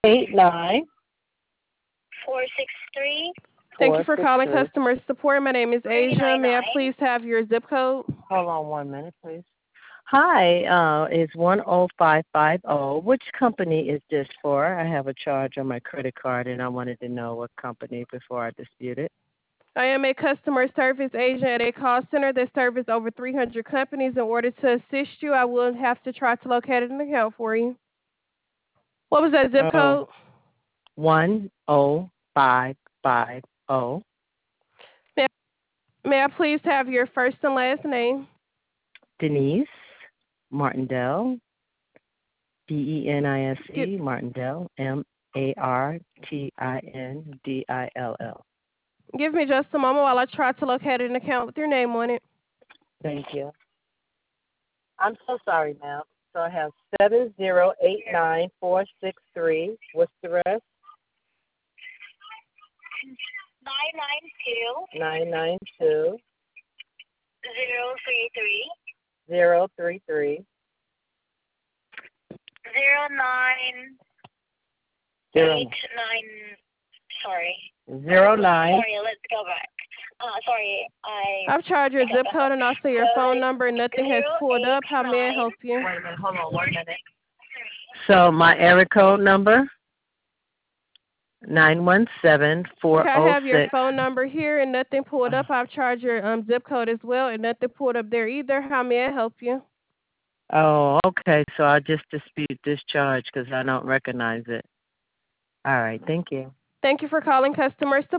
89 463 Thank you for calling 463. customer support. My name is Asia. May I 399. please have your zip code? Hold on 1 minute, please. Hi, it's 10550. Which company is this for? I have a charge on my credit card and I wanted to know what company before I dispute it. I am a customer service agent at a call center that serves over 300 companies. In order to assist you, I will have to try to locate an account for you. What was that zip Oh, code? 10550. May may I please have your first and last name? Denise Martindale, Give, DENISE, Martindale, MARTINDILL. give me just a moment while I try to locate an account with your name on it. Thank you. I'm so sorry, ma'am. So I have 7089463. What's the rest? 992 992 033 033 0989. Sorry. 09. Sorry, let's go back. Sorry, I've tried your zip code and also your phone it's number. Nothing has pulled up. How may I 089. help you? Wait a minute. Hold on 1 minute. So my area code number, Okay, I have your 917406. phone number here and nothing pulled up. I've tried your zip code as well and nothing pulled up there either. How may I help you? Oh, okay. So I just dispute this charge because I don't recognize it. All right. Thank you. Thank you for calling customer support.